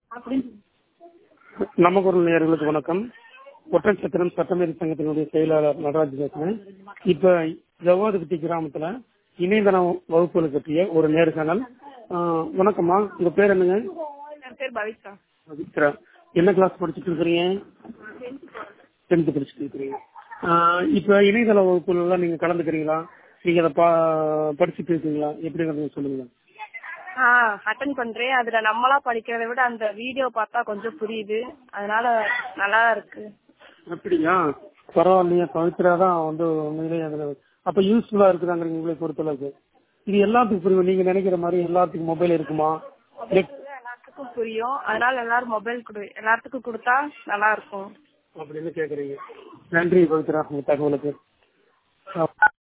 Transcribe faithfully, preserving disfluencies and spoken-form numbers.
அப்படின்னு நமக்குரல் நேயர்களுக்கு வணக்கம். ஒட்டன்சத்திரம் சட்டமேதை சங்கத்தினுடைய செயலாளர் நடராஜ் பேசுறேன். இப்ப ஜவ்வாதுபட்டி கிராமத்துல இணையதள வகுப்புகள் பற்றிய ஒரு நேர்காணல். ஆஹ் வணக்கம்மா, உங்க பேர் என்னங்க? என் பேர் பவித்ரா. பவித்ரா, என்ன கிளாஸ் படிச்சுட்டு இருக்கிறீங்க? டென்த் படிச்சுட்டு இருக்கிறீங்க. ஆஹ் இப்ப இணையதள வகுப்புகள் எல்லாம் நீங்க கலந்துக்கிறீங்களா? நீங்க அதை படிச்சுட்டு இருக்கீங்களா? எப்படி சொல்லுங்க. ஆஹ் அட்டன் பண்றேன். அதுல நம்மளா படிக்கிறதை விட அந்த வீடியோ பார்த்தா கொஞ்சம் புரியுது, அதனால நல்லா இருக்கு. அப்படியா? பரவாயில்லையா? பவித்ரா தான் வந்து உண்மையிலேயே அதுல அப்ப யூஸ்ஃபுல்லா இருக்குதாங்க உங்களை பொறுத்தளவுக்கு. இது எல்லாத்துக்கும் புரியும். நீங்க நினைக்கிற மாதிரி எல்லாத்துக்கும் மொபைல் இருக்குமா? எல்லாத்துக்கும் புரியும், அதனால எல்லாரும் மொபைல் கொடு எல்லாத்துக்கும் கொடுத்தா நல்லா இருக்கும் அப்படின்னு கேக்குறீங்க. நன்றி பவித்ரா, உங்க தகவலுக்கு.